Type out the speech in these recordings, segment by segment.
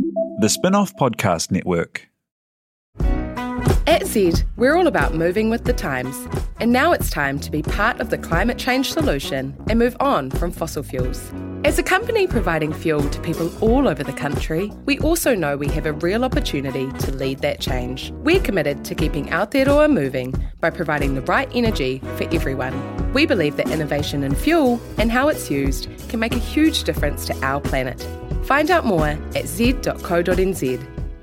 The Spin-Off Podcast Network. At Zed, we're all about moving with the times. And now it's time to be part of the climate change solution and move on from fossil fuels. As a company providing fuel to people all over the country, we also know we have a real opportunity to lead that change. We're committed to keeping Aotearoa moving by providing the right energy for everyone. We believe that innovation in fuel and how it's used can make a huge difference to our planet. Find out more at z.co.nz.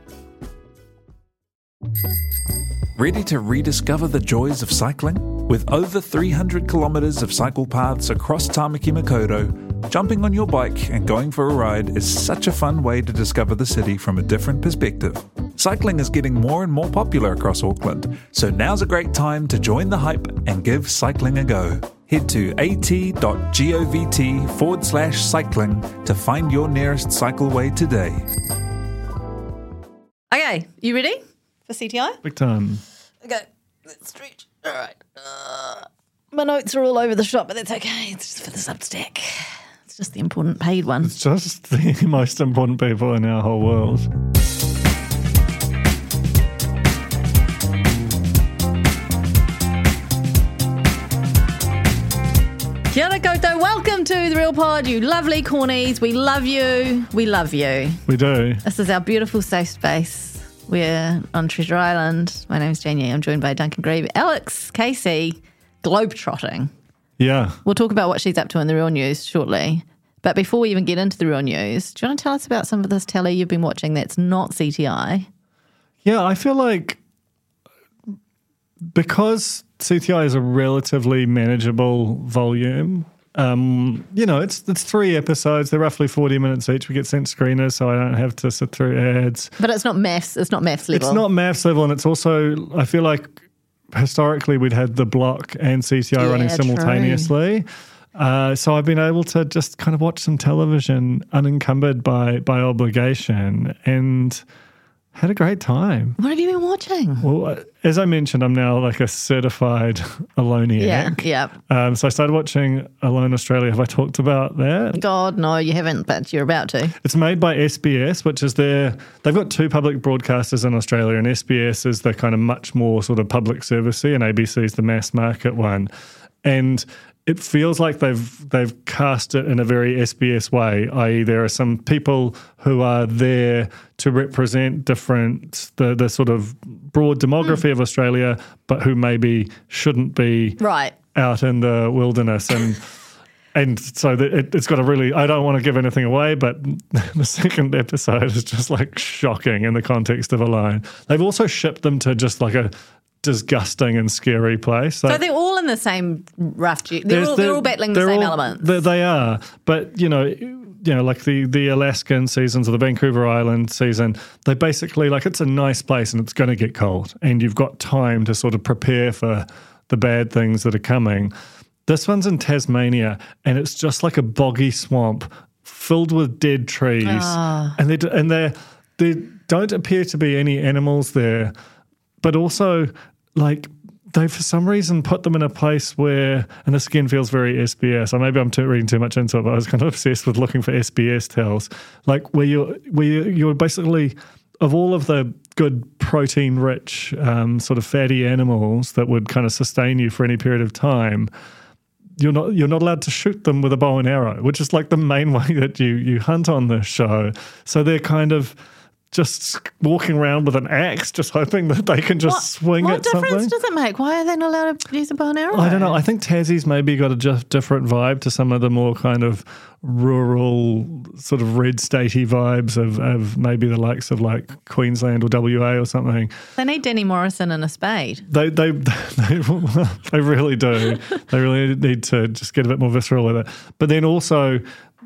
Ready to rediscover the joys of cycling? With over 300 kilometres of cycle paths across Tāmaki Makaurau, jumping on your bike and going for a ride is such a fun way to discover the city from a different perspective. Cycling is getting more and more popular across Auckland, so now's a great time to join the hype and give cycling a go. Head to at.govt/cycling to find your nearest cycleway today. Okay, you ready for CTI? Big time. Okay, let's stretch. All right. My notes are all over the shop, but that's okay. It's just for the Substack. It's just the important paid one. It's just the most important people in our whole world. Kia ora koutou. Welcome to The Real Pod, you lovely cornies. We love you. We love you. We do. This is our beautiful safe space. We're on Treasure Island. My name's Janie. I'm joined by Duncan Grieve. Alex Casey, globetrotting. Yeah. We'll talk about what she's up to in the real news shortly. But before we even get into the real news, do you want to tell us about some of this telly you've been watching that's not CTI? Yeah, I feel like because CTI is a relatively manageable volume, it's 3 episodes. They're roughly 40 minutes each. We get sent screeners, so I don't have to sit through ads. But it's not maths. It's not maths level. It's not maths level, and it's also, I feel like historically we'd had The Block and CTI running simultaneously. So I've been able to just kind of watch some television unencumbered by obligation and had a great time. What have you been watching? Well, as I mentioned, I'm now like a certified Aloniac. Yeah. So I started watching Alone Australia. Have I talked about that? God, no, you haven't, but you're about to. It's made by SBS, which is they've got 2 public broadcasters in Australia, and SBS is the kind of much more sort of public servicey, and ABC is the mass market one. And it feels like they've cast it in a very SBS way, i.e. there are some people who are there to represent the sort of broad demography of Australia, but who maybe shouldn't be out in the wilderness. And so it's got a really, I don't want to give anything away, but the second episode is just like shocking in the context of Alone. They've also shipped them to just like a disgusting and scary place. So they're all in the same rough. They're all battling the same elements. They are, but like the Alaskan seasons or the Vancouver Island season, they basically like it's a nice place and it's going to get cold, and you've got time to sort of prepare for the bad things that are coming. This one's in Tasmania, and it's just like a boggy swamp filled with dead trees, and there don't appear to be any animals there, but also like they for some reason put them in a place where, and this again feels very SBS, or maybe I'm reading too much into it, but I was kind of obsessed with looking for SBS tells, like where you're basically, of all of the good protein-rich sort of fatty animals that would kind of sustain you for any period of time, you're not allowed to shoot them with a bow and arrow, which is like the main way that you hunt on this show. So they're kind of just walking around with an axe, just hoping that they can just swing at something. What difference does it make? Why are they not allowed to use a bow and arrow? I don't know. I think Tassie's maybe got a different vibe to some of the more kind of rural, sort of red statey vibes of maybe the likes of like Queensland or WA or something. They need Danny Morrison and a spade. They really do. They really need to just get a bit more visceral with it. But then also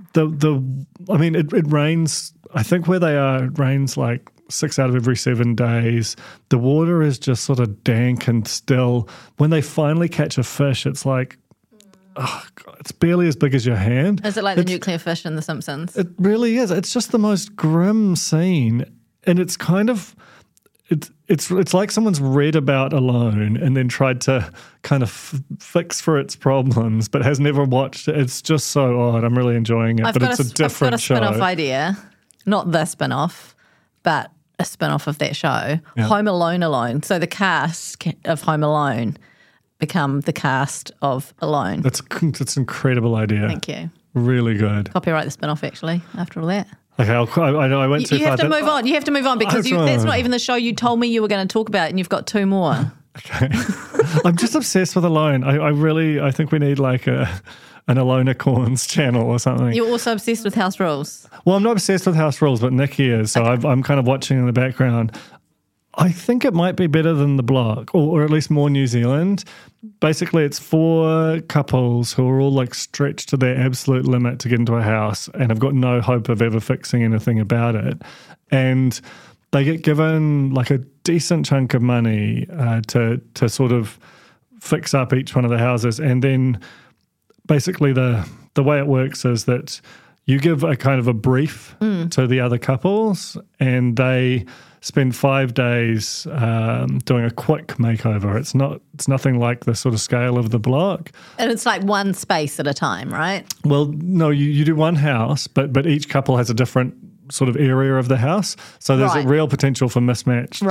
it rains. I think where they are, it rains like 6 out of every 7 days. The water is just sort of dank and still. When they finally catch a fish, it's like, it's barely as big as your hand. Is it like the nuclear fish in The Simpsons? It really is. It's just the most grim scene. And it's kind of, it's like someone's read about Alone and then tried to kind of fix for its problems, but has never watched it. It's just so odd. I'm really enjoying it, but it's a different show. I've got a spin-off idea. Not the spin-off, but a spin-off of that show, Home Alone. So the cast of Home Alone become the cast of Alone. That's an incredible idea. Thank you. Really good. Copyright the spin-off, actually, after all that. Okay, I went too far. You have to move on. You have to move on because that's not even the show you told me you were going to talk about, and you've got 2 more. Okay. I'm just obsessed with Alone. I think we need like an Alona Corns channel or something. You're also obsessed with House Rules. Well, I'm not obsessed with House Rules, but Nikki is, so I'm kind of watching in the background. I think it might be better than The Block, or at least more New Zealand. Basically, it's 4 couples who are all like stretched to their absolute limit to get into a house and have got no hope of ever fixing anything about it. And they get given like a decent chunk of money to sort of fix up each one of the houses. And then basically the way it works is that you give a kind of a brief to the other couples, and they spend 5 days doing a quick makeover. It's nothing like the sort of scale of The Block. And it's like one space at a time, right? Well, no, you do one house, but each couple has a different sort of area of the house. So there's a real potential for mismatched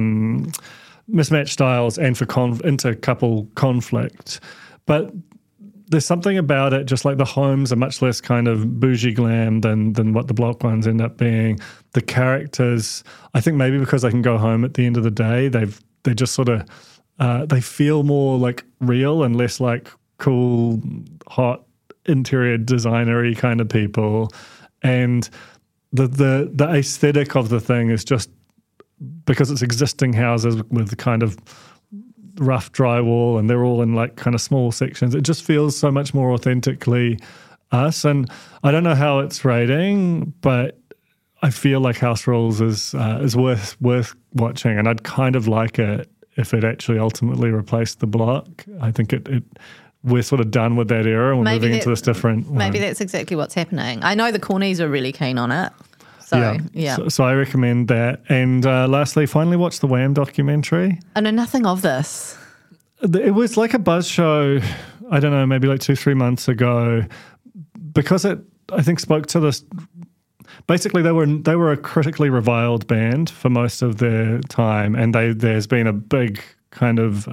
styles and for inter-couple conflict. But there's something about it, just like the homes are much less kind of bougie glam than what The Block ones end up being. The characters, I think maybe because they can go home at the end of the day, they just sort of they feel more like real and less like cool, hot interior designer-y kind of people. And the aesthetic of the thing is just because it's existing houses with kind of rough drywall and they're all in like kind of small sections. It just feels so much more authentically us. And I don't know how it's rating, but I feel like House Rules is worth watching, and I'd kind of like it if it actually ultimately replaced The Block. I think we're sort of done with that era and we're moving into this different one. Maybe that's exactly what's happening. I know the Cornies are really keen on it. So, yeah. So I recommend that. And lastly, finally watch the Wham documentary. I know nothing of this. It was like a buzz show, I don't know, maybe like 2-3 months ago, because it, I think, spoke to this. Basically, they were a critically reviled band for most of their time, and there's been a big kind of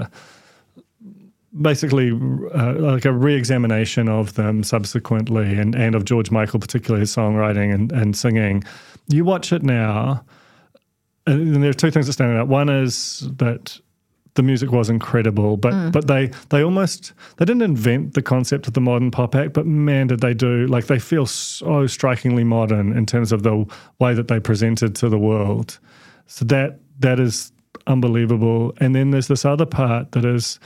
like a re-examination of them subsequently, and of George Michael, particularly his songwriting and singing. You watch it now, and there are 2 things that stand out. One is that the music was incredible, but they didn't invent the concept of the modern pop act, but man, did they do, like, they feel so strikingly modern in terms of the way that they presented to the world. So that is unbelievable. And then there's this other part that is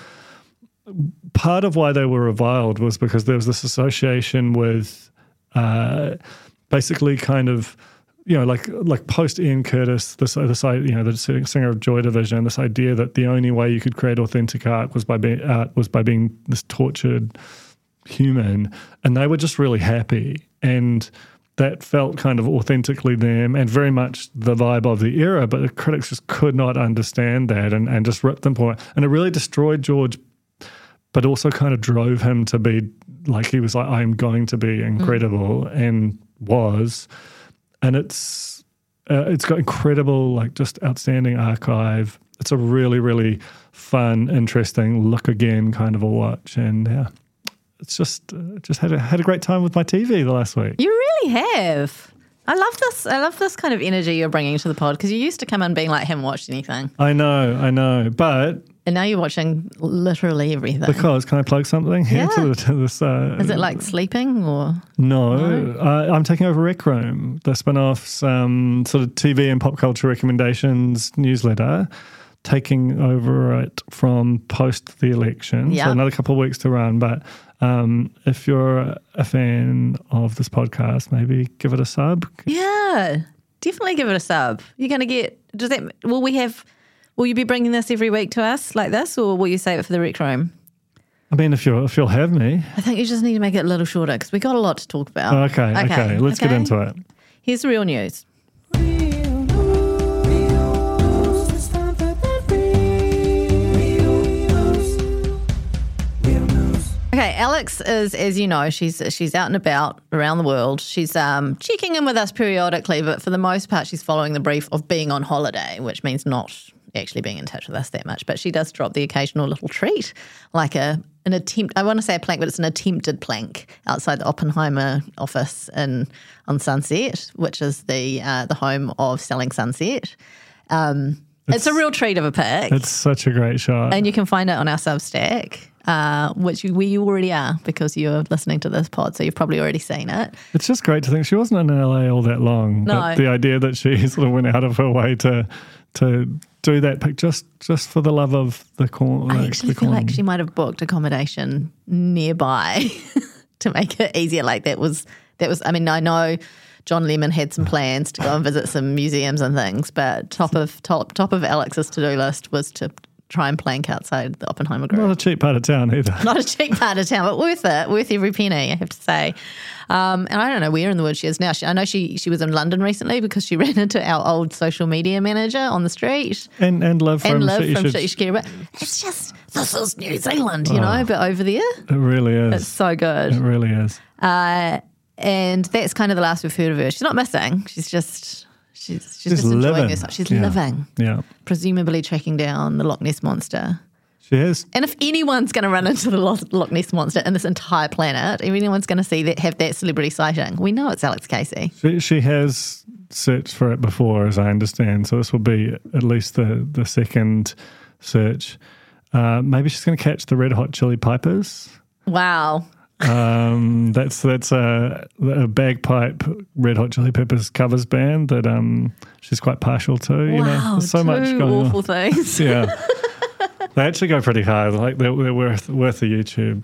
part of why they were reviled was because there was this association with basically kind of, you know, like post Ian Curtis, this the singer of Joy Division, this idea that the only way you could create authentic art was by being this tortured human, and they were just really happy, and that felt kind of authentically them and very much the vibe of the era. But the critics just could not understand that and just ripped them apart, and it really destroyed George, but also kind of drove him to be like, he was like, I'm going to be incredible, and was. And it's got incredible, like, just outstanding archive. It's a really, really fun, interesting look again kind of a watch. And yeah, it's just had a great time with my TV the last week. You really have. I love this kind of energy you're bringing to the pod, because you used to come in being like, haven't watched anything. I know, but. And now you're watching literally everything. Because, can I plug something here to this? Is it like sleeping or? No. I'm taking over Rec Room, the spin-off's sort of TV and pop culture recommendations newsletter, taking over it from post the election. Yep. So another couple of weeks to run. But if you're a fan of this podcast, maybe give it a sub. Yeah, definitely give it a sub. You're going to get, will you be bringing this every week to us like this, or will you save it for the Rec Room? I mean, if you'll have me. I think you just need to make it a little shorter, because we got a lot to talk about. Okay. Let's get into it. Here's the real news. Okay, Okay, Alex is, as you know, she's out and about around the world. She's checking in with us periodically, but for the most part, she's following the brief of being on holiday, which means not actually being in touch with us that much. But she does drop the occasional little treat, like an attempt. I want to say a plank, but it's an attempted plank outside the Oppenheimer office on Sunset, which is the home of Selling Sunset. It's a real treat of a pic. It's such a great shot. And you can find it on our Substack, which you already are because you're listening to this pod, so you've probably already seen it. It's just great to think she wasn't in LA all that long. No. But the idea that she sort of went out of her way to do that pic just for the love of the corn. I actually feel like she might have booked accommodation nearby to make it easier. Like that was. I mean, I know John Lemon had some plans to go and visit some museums and things, but top of Alex's to-do list was to try and plank outside the Oppenheimer Group. Not a cheap part of town either. Not a cheap part of town, but worth it, worth every penny, I have to say. And I don't know where in the world she is now. I know she was in London recently because she ran into our old social media manager on the street. And Liv from Shakira. But it's just, this is New Zealand, you know, but over there. It really is. It's so good. It really is. And that's kind of the last we've heard of her. She's not missing. She's just enjoying herself. She's living. Yeah. Presumably tracking down the Loch Ness Monster. She is. And if anyone's going to run into the Loch Ness Monster in this entire planet, if anyone's going to have that celebrity sighting, we know it's Alex Casey. She has searched for it before, as I understand. So this will be at least the second search. Maybe she's going to catch the Red Hot Chili Pipers. Wow. That's a bagpipe Red Hot Chili Peppers covers band that she's quite partial to. Wow, you know, there's so much going awful on. Things. Yeah, they actually go pretty hard. Like they're worth the YouTube.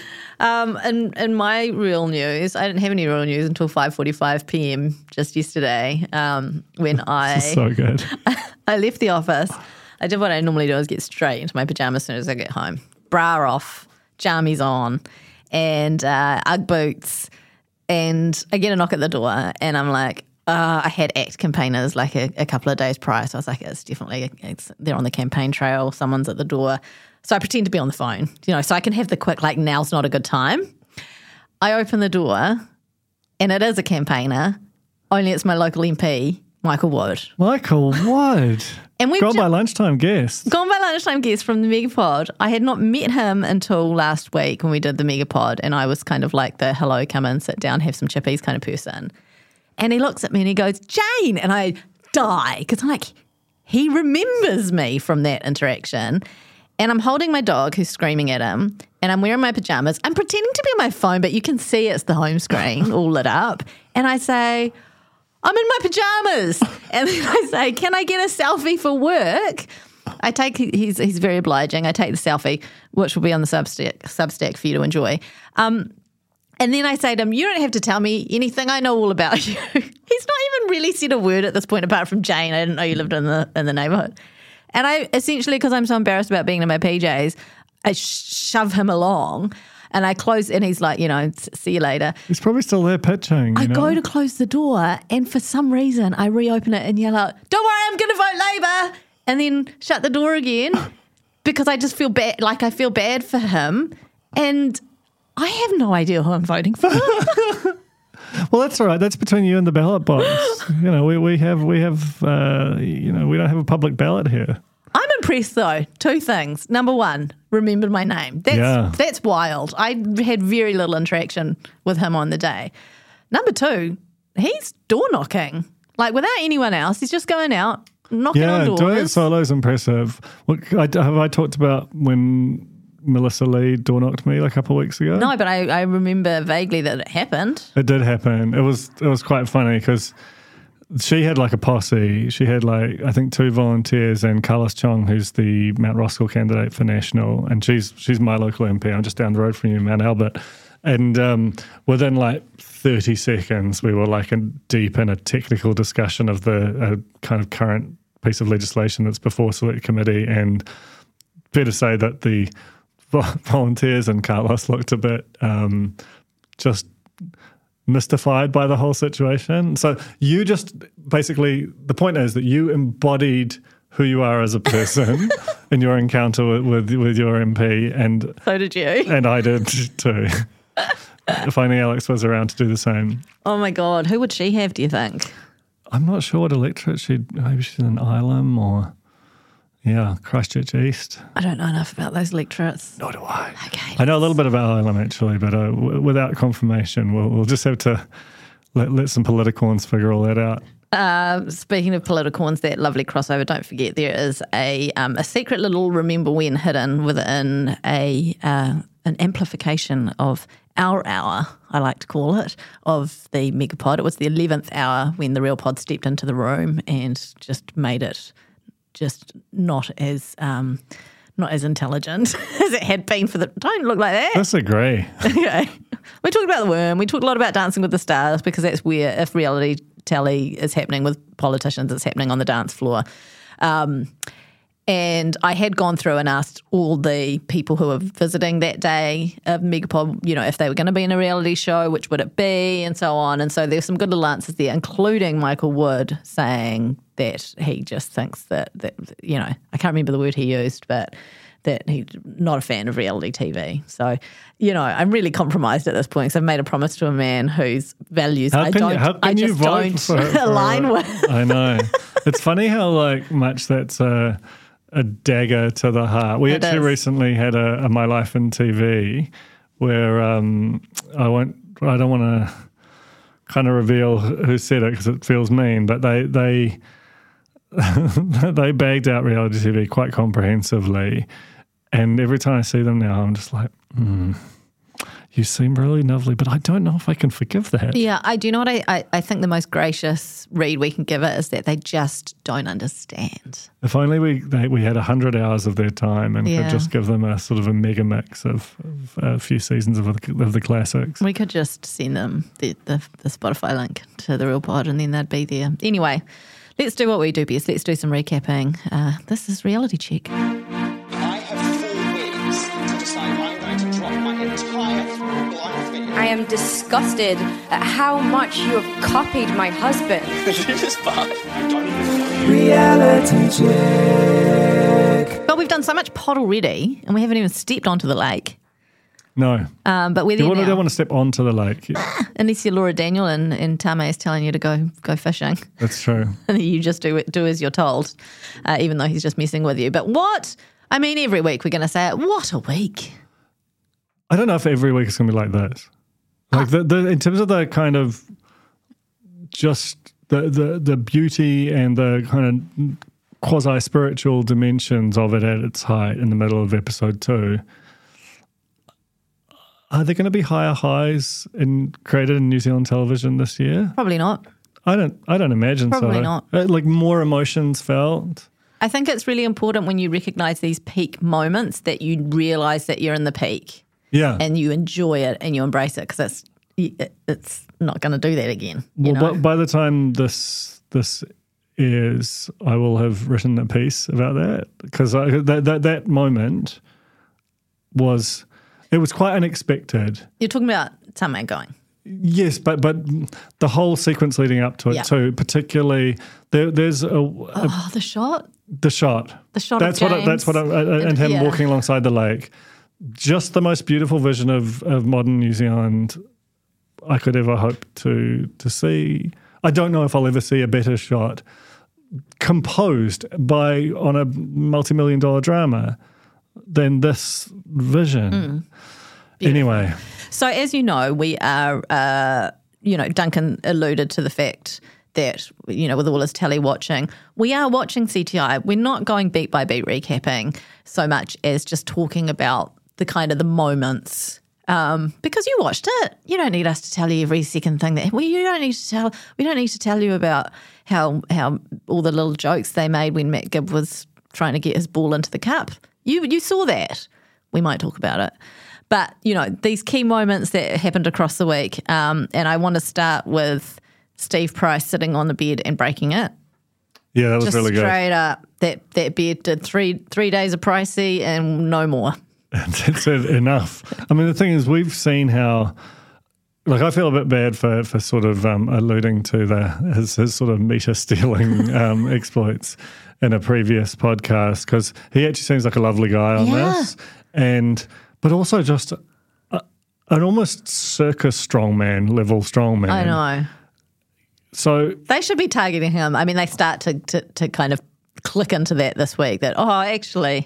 In my real news, I didn't have any real news until 5:45 p.m. just yesterday. When so good. I left the office. I did what I normally do: is get straight into my pajamas as soon as I get home. Bra off, jammies on, and Ugg boots. And I get a knock at the door, and I'm like, I had ACT campaigners like a couple of days prior, so I was like, they're on the campaign trail. Someone's at the door. So I pretend to be on the phone, you know, so I can have the quick, like, now's not a good time. I open the door, and it is a campaigner, only it's my local MP, Michael Wood. Michael Wood. And we've gone by lunchtime guest. Gone by lunchtime guest from the Megapod. I had not met him until last week when we did the Megapod, and I was kind of like the hello, come in, sit down, have some chippies kind of person. And he looks at me and he goes, Jane, and I die because I'm like, he remembers me from that interaction. And I'm holding my dog who's screaming at him, and I'm wearing my pajamas. I'm pretending to be on my phone, but you can see it's the home screen all lit up. And I say, I'm in my pajamas. And then I say, can I get a selfie for work? He's very obliging. I take the selfie, which will be on the Substack for you to enjoy. And then I say to him, you don't have to tell me anything. I know all about you. He's not even really said a word at this point apart from Jane. I didn't know you lived in the neighbourhood. And I essentially, because I'm so embarrassed about being in my PJs, I shove him along and I close, and he's like, you know, see you later. He's probably still there pitching. I go to close the door, and for some reason I reopen it and yell out, don't worry, I'm going to vote Labour, and then shut the door again because I just feel bad, like I feel bad for him, and I have no idea who I'm voting for. Well, that's all right. That's between you and the ballot box. You know, we have you know, we don't have a public ballot here. I'm impressed though. Two things. Number one, remembered my name. That's wild. I had very little interaction with him on the day. Number two, he's door knocking. Like without anyone else, he's just going out, knocking on doors. Yeah, doing it solo is impressive. Look, have I talked about when Melissa Lee door knocked me like a couple of weeks ago? No, but I remember vaguely that it happened. It did happen. It was quite funny because she had like a posse. She had like, I think 2 volunteers and Carlos Chong, who's the Mount Roskill candidate for National, and she's my local MP. I'm just down the road from you, Mount Albert. And within like 30 seconds, we were like deep in a technical discussion of the kind of current piece of legislation that's before Select Committee, and fair to say that the volunteers and Carlos looked a bit just mystified by the whole situation. So you just basically, the point is that you embodied who you are as a person in your encounter with your MP, and So did you. and I did too. Finding Alex was around to do the same. Oh my God. Who would she have, do you think? I'm not sure what electorate maybe she's in Ilam or, Christchurch East. I don't know enough about those electorates. Nor do I. Okay. I know a little bit about Ilam actually, but without confirmation, we'll just have to let some political ones figure all that out. Speaking of political ones, that lovely crossover, don't forget there is a secret little remember when hidden within an amplification of our hour, I like to call it, of the Megapod. It was the 11th hour when the Real Pod stepped into the room and just made it just not as intelligent as it had been for the... Don't look like that. Disagree. Okay. We talked about the worm. We talked a lot about Dancing with the Stars because that's where, if reality telly is happening with politicians, it's happening on the dance floor. And I had gone through and asked all the people who were visiting that day of Megapod, if they were going to be in a reality show, which would it be, and so on. And so there's some good little answers there, including Michael Wood saying that he just thinks that I can't remember the word he used, but that he's not a fan of reality TV. So, I'm really compromised at this point because I've made a promise to a man whose values I just don't align with. I know. It's funny how much that's a dagger to the heart. We actually recently had a My Life in TV where I don't want to kind of reveal who said it because it feels mean, but they they bagged out reality TV quite comprehensively. And every time I see them now, I'm just like, you seem really lovely, but I don't know if I can forgive that. Yeah, I do know what I think the most gracious read we can give it is that they just don't understand. If only we had 100 hours of their time and could just give them a sort of a mega mix of a few seasons of the classics. We could just send them the Spotify link to the Real Pod and then they'd be there. Anyway, let's do what we do best. Let's do some recapping. This is Reality Check. I am disgusted at how much you have copied my husband. Reality check. But we've done so much pod already, and we haven't even stepped onto the lake. No. But we're there now. You don't want to step onto the lake. Unless you're Laura Daniel and Tame is telling you to go fishing. That's true. And you just do as you're told, even though he's just messing with you. But every week we're going to say it. What a week. I don't know if every week is going to be like this. In terms of the kind of just the beauty and the kind of quasi-spiritual dimensions of it at its height in the middle of episode 2, are there going to be higher highs created in New Zealand television this year? Probably not. I don't imagine Probably so. Probably not. More emotions felt. I think it's really important when you recognise these peak moments that you realise that you're in the peak. Yeah. And you enjoy it and you embrace it because it's not going to do that again. By the time this airs, I will have written a piece about that because that moment was quite unexpected. You're talking about Tame going. Yes, but the whole sequence leading up to it too, particularly there's the shot. The shot. That's what and him walking alongside the lake. Just the most beautiful vision of modern New Zealand I could ever hope to see. I don't know if I'll ever see a better shot composed on a multi-million-dollar drama than this vision. Anyway. So as you know, we are, Duncan alluded to the fact that, with all his telly watching, we are watching CTI. We're not going beat by beat recapping so much as just talking about the kind of the moments, because you watched it. You don't need us to tell you every second thing we don't need to tell you about how all the little jokes they made when Matt Gibb was trying to get his ball into the cup. You saw that. We might talk about it. But, these key moments that happened across the week, and I want to start with Steve Price sitting on the bed and breaking it. Yeah, that was really good. Straight up, that bed did three days of Pricey and no more. That's enough. I mean, the thing is, we've seen how, I feel a bit bad for sort of alluding to his sort of meter stealing exploits in a previous podcast, because he actually seems like a lovely guy on this, but also just an almost circus strongman level strongman. I know. So they should be targeting him. I mean, they start to kind of click into that this week, that, actually,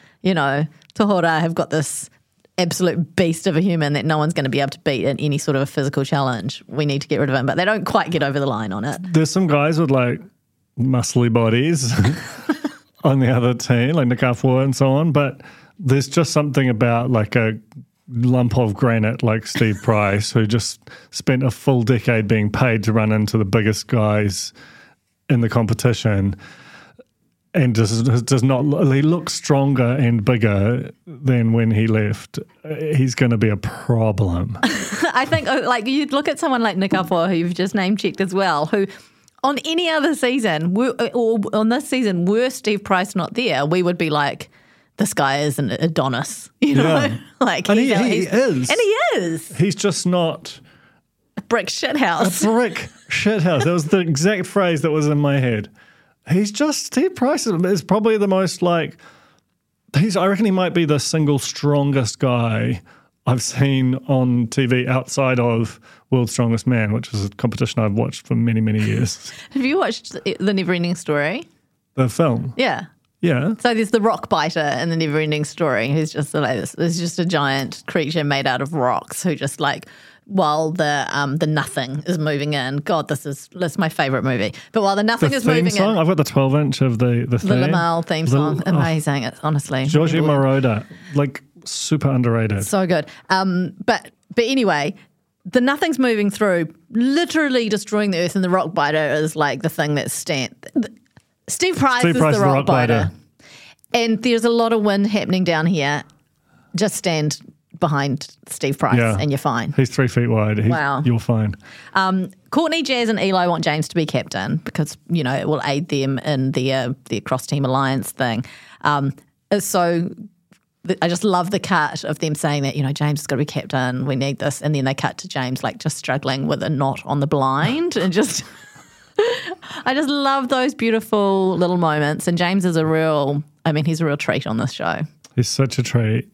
Tohora have got this absolute beast of a human that no one's going to be able to beat in any sort of a physical challenge. We need to get rid of him, but they don't quite get over the line on it. There's some guys with like muscly bodies on the other team, like Nakafua and so on, but there's just something about like a lump of granite like Steve Price, who just spent a full decade being paid to run into the biggest guys in the competition, and does not. He looks stronger and bigger than when he left. He's going to be a problem. I think, like, you'd look at someone like Nakafua, who you've just name-checked as well, who on any other season, or on this season, were Steve Price not there, we would be like, this guy is an Adonis, like, and he is. And he is. He's just not a brick shithouse. A brick shithouse. That was the exact phrase that was in my head. He's just, Steve Price is probably the most like, I reckon he might be the single strongest guy I've seen on TV outside of World's Strongest Man, which is a competition I've watched for many, many years. Have you watched The Neverending Story? The film? Yeah. Yeah. So there's the rock biter in The Neverending Story, who's just like this. There's just a giant creature made out of rocks who just like, while the nothing is moving in. God, that's my favourite movie. But while the nothing is moving song, in, I've got the 12-inch of the theme. The Lamal theme song, amazing. It's honestly Giorgio Moroder, like super underrated. So good. But anyway, the nothing's moving through, literally destroying the earth, and the rock biter is like the thing that's Steve Price is the rock biter. And there's a lot of wind happening down here. Just stand behind Steve Price and you're fine. He's 3 feet wide. Wow. You're fine. Courtney, Jazz and Eli want James to be captain because, it will aid them in the cross-team alliance thing. So I just love the cut of them saying that, James has got to be captain, we need this. And then they cut to James like just struggling with a knot on the blind and just... I just love those beautiful little moments. And James is he's a real treat on this show. He's such a treat.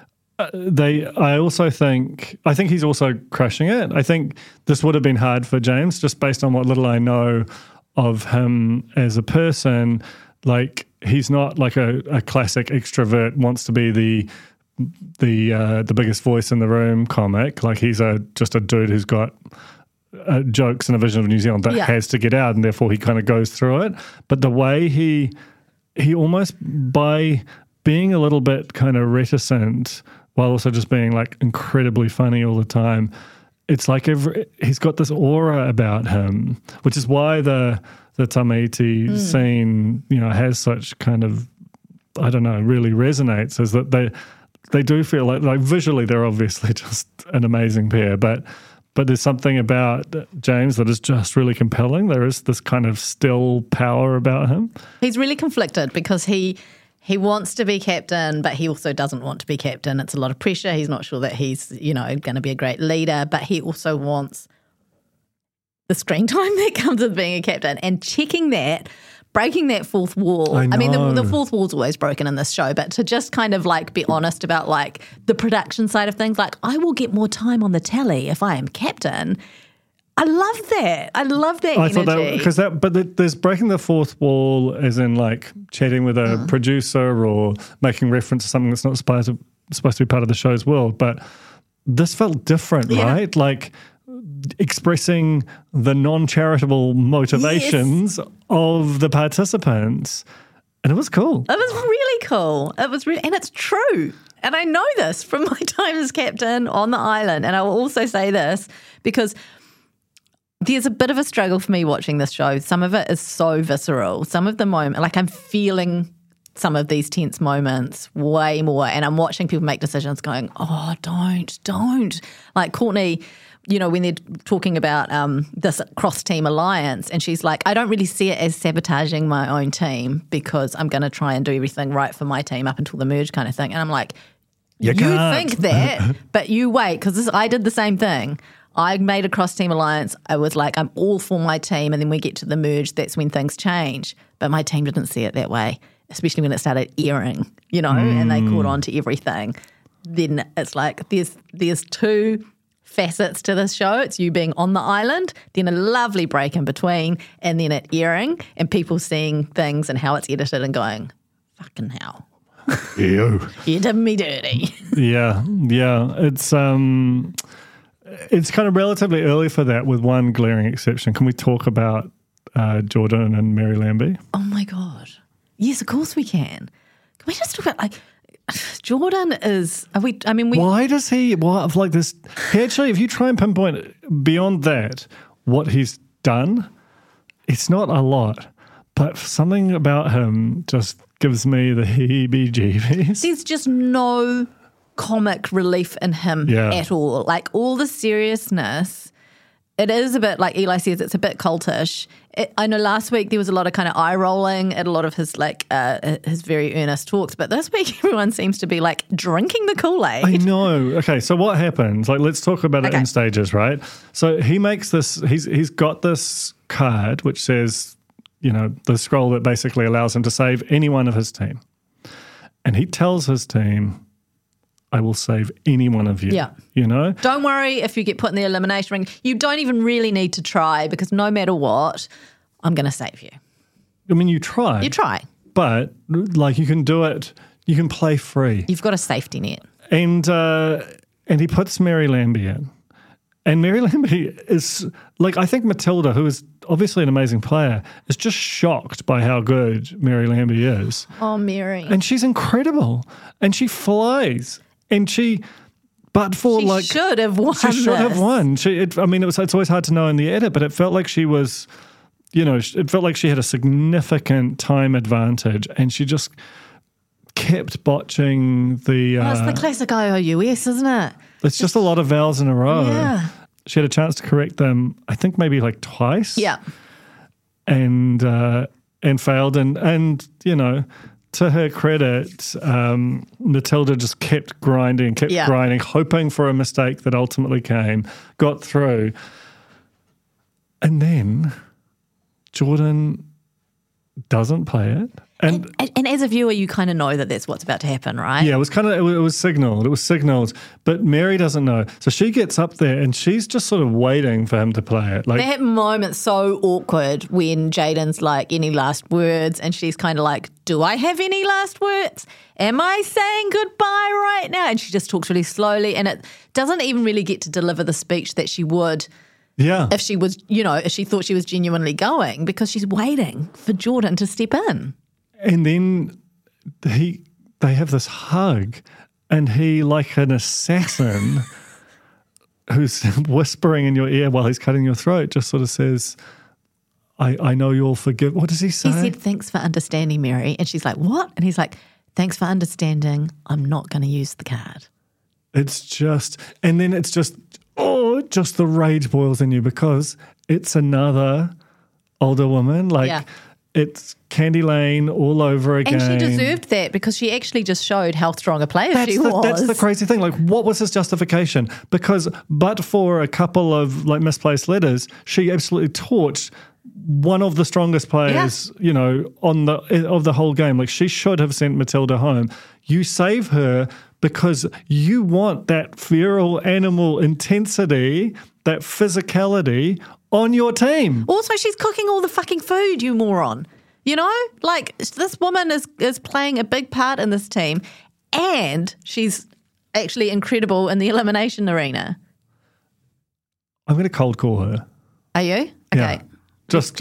I think he's also crushing it. I think this would have been hard for James, just based on what little I know of him as a person. Like, he's not like a classic extrovert, wants to be the biggest voice in the room comic. Like, he's just a dude who's got jokes and a vision of New Zealand that has to get out, and therefore he kind of goes through it. But the way he almost, by being a little bit kind of reticent while also just being like incredibly funny all the time, it's like he's got this aura about him, which is why the Tamaiti scene, has such kind of, I don't know, really resonates, is that they do feel like visually they're obviously just an amazing pair, but there's something about James that is just really compelling. There is this kind of still power about him. He's really conflicted because he wants to be captain, but he also doesn't want to be captain. It's a lot of pressure. He's not sure that he's, going to be a great leader, but he also wants the screen time that comes with being a captain and checking that, breaking that fourth wall. I mean, the fourth wall's always broken in this show, but to just kind of like be honest about like the production side of things, like I will get more time on the telly if I am captain. I love that. I love that energy. I thought but there's breaking the fourth wall as in like chatting with a producer or making reference to something that's not supposed to be part of the show's world. But this felt different, right? Like expressing the non-charitable motivations of the participants. And it was cool. It was really cool. And it's true. And I know this from my time as captain on the island. And I will also say this because there's a bit of a struggle for me watching this show. Some of it is so visceral. Some of the moment, like I'm feeling some of these tense moments way more. And I'm watching people make decisions going, oh, don't. Like Courtney, when they're talking about this cross-team alliance, and she's like, I don't really see it as sabotaging my own team because I'm going to try and do everything right for my team up until the merge kind of thing. And I'm like, you think that, but you wait, because I did the same thing. I made a cross-team alliance. I was like, I'm all for my team. And then we get to the merge. That's when things change. But my team didn't see it that way, especially when it started airing, and they caught on to everything. Then it's like there's two facets to this show. It's you being on the island, then a lovely break in between, and then it airing and people seeing things and how it's edited and going, fucking hell. Ew. You did me dirty. Yeah. It's kind of relatively early for that, with one glaring exception. Can we talk about Jordan and Mary Lambie? Oh my God. Yes, of course we can. Can we just talk about Jordan is, why does he, like this, he actually, if you try and pinpoint beyond that, what he's done, it's not a lot, but something about him just gives me the heebie-jeebies. There's just no comic relief in him at all. Like all the seriousness, it is a bit, like Eli says, it's a bit cultish. I know last week there was a lot of kind of eye rolling at a lot of his his very earnest talks, but this week everyone seems to be like drinking the Kool-Aid. I know. Okay, so what happens? Like, let's talk about it in stages, right? So he makes this. He's got this card which says, the scroll that basically allows him to save any one of his team, and he tells his team, I will save any one of you. Yeah. Don't worry if you get put in the elimination ring. You don't even really need to try, because no matter what, I'm going to save you. I mean, you try. You try. But, you can do it. You can play free. You've got a safety net. And he puts Mary Lambie in. And Mary Lambie is, I think Matilda, who is obviously an amazing player, is just shocked by how good Mary Lambie is. Oh, Mary. And she's incredible. And she flies. And she should have won. She should have won. It's always hard to know in the edit, but it felt like she was, it felt like she had a significant time advantage, and she just kept botching the. It's the classic IOUS, isn't it? It's just a lot of vowels in a row. Yeah. She had a chance to correct them, I think maybe twice. Yeah. And failed, and to her credit, Matilda just kept grinding, hoping for a mistake that ultimately came, got through. And then Jordan doesn't play it. And as a viewer, you kind of know that that's what's about to happen, right? Yeah, it was signaled. It was signaled. But Mary doesn't know. So she gets up there and she's just sort of waiting for him to play it. That moment's so awkward when Jaden's like, any last words? And she's kind of like, do I have any last words? Am I saying goodbye right now? And she just talks really slowly, and it doesn't even really get to deliver the speech that she would. Yeah. If she was, if she thought she was genuinely going, because she's waiting for Jordan to step in. And then they have this hug, and he, like an assassin who's whispering in your ear while he's cutting your throat, just sort of says, I know you'll forgive. What does he say? He said, thanks for understanding, Mary. And she's like, what? And he's like, thanks for understanding. I'm not going to use the card. It's just, and then it's just, just the rage boils in you, because it's another older woman. It's Candy Lane all over again. And she deserved that, because she actually just showed how strong a player she was. That's the crazy thing. What was his justification? Because but for a couple of misplaced letters, she absolutely torched one of the strongest players, of the whole game. She should have sent Matilda home. You save her because you want that feral animal intensity, that physicality on your team. Also, she's cooking all the fucking food, you moron. This woman is playing a big part in this team, and she's actually incredible in the elimination arena. I'm going to cold call her. Are you? Okay. Yeah. Just,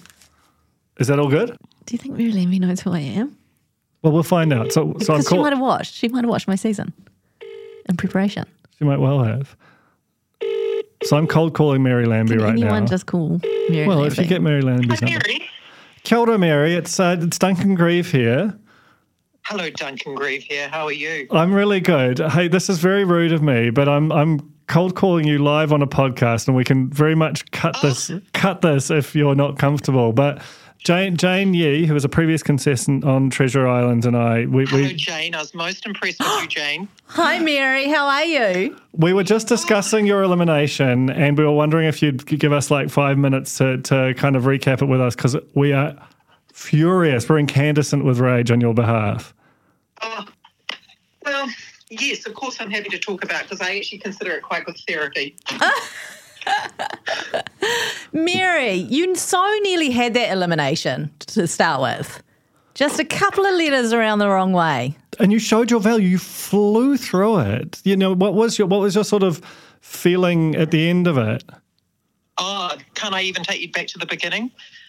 is that all good? Do you think Mary Lambie knows who I am? Well, we'll find out. So I'm she might have watched. She might have watched my season in preparation. She might well have. So I'm cold calling Mary Lambie right now. Anyone just call Mary Lambie? Well, if you get Mary Lambie's number. Kia ora, Mary. It's Duncan Grieve here. Hello, Duncan Grieve here. How are you? I'm really good. Hey, this is very rude of me, but I'm cold calling you live on a podcast, and we can very much cut this if you're not comfortable. But Jane Yee, who was a previous contestant on Treasure Island, and Hello, Jane. I was most impressed with you, Jane. Hi, Mary. How are you? We were just discussing your elimination, and we were wondering if you'd give us like 5 minutes to kind of recap it with us, because we are furious. We're incandescent with rage on your behalf. Oh, well, yes, of course I'm happy to talk about, because I actually consider it quite good therapy. Mary, you so nearly had that elimination to start with. Just a couple of letters around the wrong way. And you showed your value. You flew through it. You know, what was your sort of feeling at the end of it? Oh, can't I even take you back to the beginning?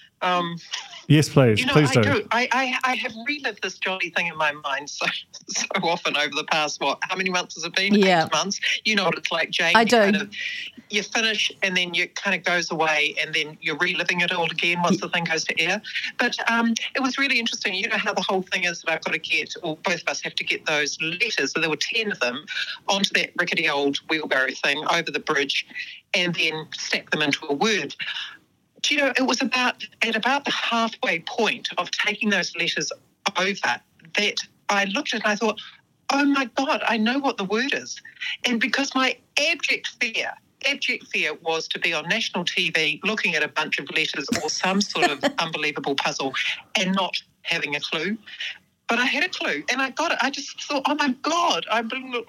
Yes, please. You know, please do. I have relived this jolly thing in my mind so often over the past, how many months has it been? Yeah. 8 months. You know what it's like, Jane. I do. You finish and then you kind of goes away and then you're reliving it all again once the thing goes to air. But it was really interesting. You know how the whole thing is that I've got to get, or both of us have to get those letters, so there were 10 of them, onto that rickety old wheelbarrow thing over the bridge and then stack them into a word. Do you know, it was at about the halfway point of taking those letters over that I looked at it and I thought, oh my God, I know what the word is. And because my abject fear was to be on national TV looking at a bunch of letters or some sort of unbelievable puzzle and not having a clue. But I had a clue and I got it. I just thought, oh my God, I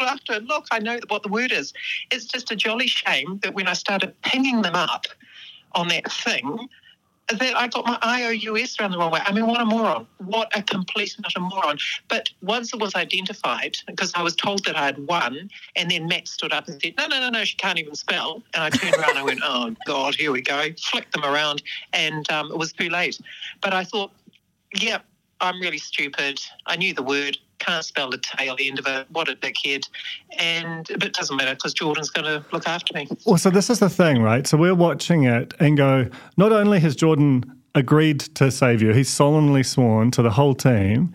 know what the word is. It's just a jolly shame that when I started pinging them up on that thing, that I got my IOUS around the wrong way. I mean, what a moron. What a complete and utter moron. But once it was identified, because I was told that I had won, and then Matt stood up and said, no, she can't even spell. And I turned around and I went, oh, God, here we go. Flicked them around, and it was too late. But I thought, yeah, I'm really stupid. I knew the word. Can't spell the tail end of it. What a dickhead. But it doesn't matter because Jordan's going to look after me. Well, so this is the thing, right? So we're watching it and go, not only has Jordan agreed to save you, he's solemnly sworn to the whole team,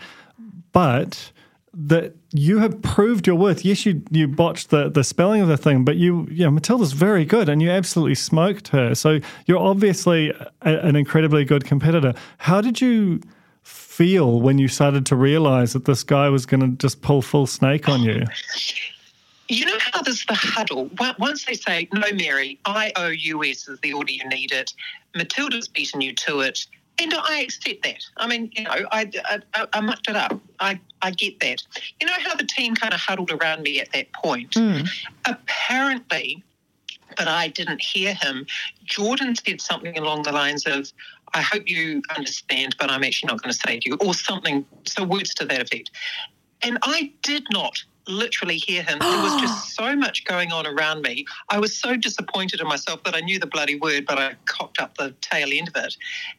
but that you have proved your worth. Yes, you botched the spelling of the thing, but Matilda's very good and you absolutely smoked her. So you're obviously an incredibly good competitor. How did you feel when you started to realise that this guy was going to just pull full snake on you? You know how there's the huddle? Once they say, no, Mary, IOUS is the order you need it. Matilda's beaten you to it. And I accept that. I mean, you know, I mucked it up. I get that. You know how the team kind of huddled around me at that point? Apparently, but I didn't hear him, Jordan said something along the lines of, I hope you understand, but I'm actually not going to save you, or something, so words to that effect. And I did not literally hear him. There was just so much going on around me. I was so disappointed in myself that I knew the bloody word, but I cocked up the tail end of it,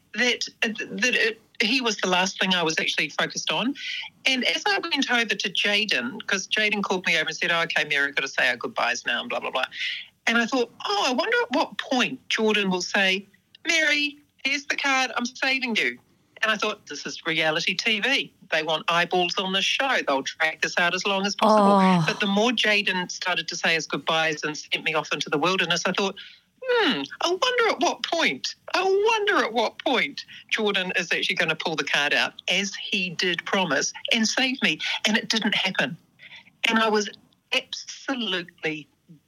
that he was the last thing I was actually focused on. And as I went over to Jaden, because Jaden called me over and said, oh, okay, Mary, I've got to say our goodbyes now and blah, blah, blah. And I thought, I wonder at what point Jordan will say, Mary, here's the card, I'm saving you. And I thought, this is reality TV. They want eyeballs on this show. They'll drag this out as long as possible. Oh. But the more Jaden started to say his goodbyes and sent me off into the wilderness, I thought, I wonder at what point Jordan is actually going to pull the card out, as he did promise, and save me. And it didn't happen. And I was absolutely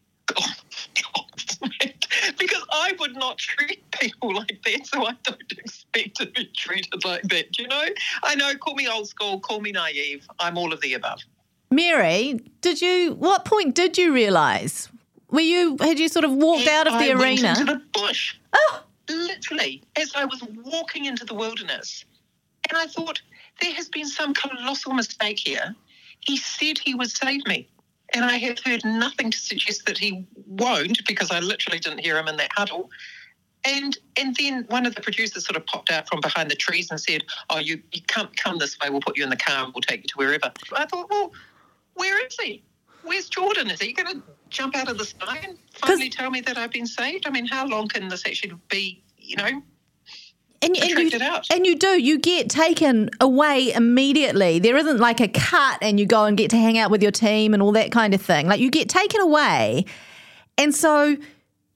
because I would not treat people like that, so I don't expect to be treated like that, you know? I know, call me old school, call me naive, I'm all of the above. Mary, what point did you realise? Had you sort of walked out of the arena? I went into the bush. Oh! Literally, as I was walking into the wilderness. And I thought, there has been some colossal mistake here. He said he would save me. And I have heard nothing to suggest that he won't, because I literally didn't hear him in that huddle. And then one of the producers sort of popped out from behind the trees and said, oh, you can't come this way, we'll put you in the car and we'll take you to wherever. I thought, well, where is he? Where's Jordan? Is he going to jump out of the sky and finally tell me that I've been saved? I mean, how long can this actually be, you know? And you get taken away immediately. There isn't like a cut and you go and get to hang out with your team and all that kind of thing. Like, you get taken away. And so you've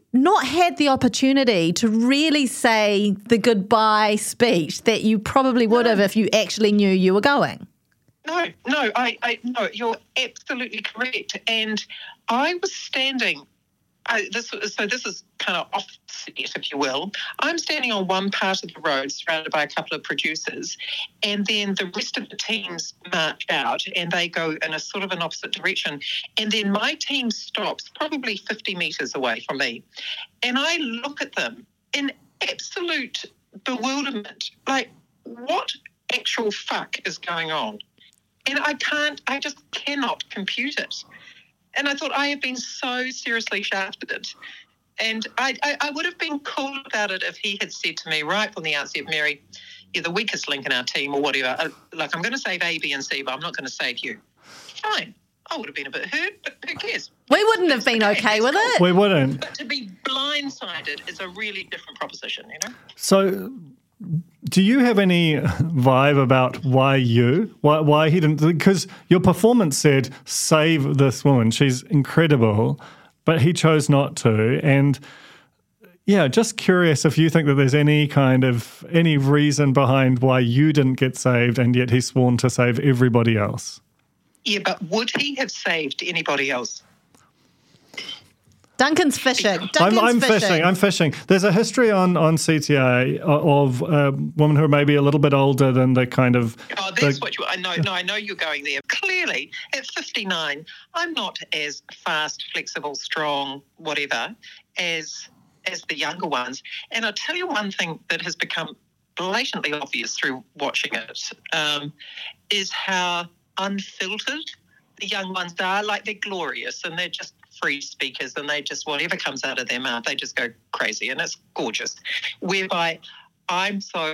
not had the opportunity to really say the goodbye speech that you probably would have if you actually knew you were going. No, you're absolutely correct. And I was standing. This is kind of offset, if you will. I'm standing on one part of the road surrounded by a couple of producers, and then the rest of the teams march out and they go in a sort of an opposite direction. And then my team stops probably 50 metres away from me. And I look at them in absolute bewilderment, like, what actual fuck is going on? And I just cannot compute it. And I thought, I have been so seriously shafted. And I would have been cool about it if he had said to me right from the outset, Mary, you're the weakest link in our team or whatever. Like, I'm going to save A, B and C, but I'm not going to save you. Fine. I would have been a bit hurt, but who cares? We wouldn't have been okay with it. We wouldn't. But to be blindsided is a really different proposition, you know? So do you have any vibe about why he didn't? Because your performance said, save this woman. She's incredible, but he chose not to. And yeah, just curious if you think that there's any reason behind why you didn't get saved and yet he's sworn to save everybody else. Yeah, but would he have saved anybody else? Duncan's fishing. I'm fishing. There's a history on CTA of women who are maybe a little bit older than the kind of... Oh, that's what you... I know. No, I know you're going there. Clearly, at 59, I'm not as fast, flexible, strong, whatever, as the younger ones. And I'll tell you one thing that has become blatantly obvious through watching it, is how unfiltered the young ones are. Like, they're glorious and they're just free speakers and they just, whatever comes out of their mouth, they just go crazy and it's gorgeous. Whereby I'm so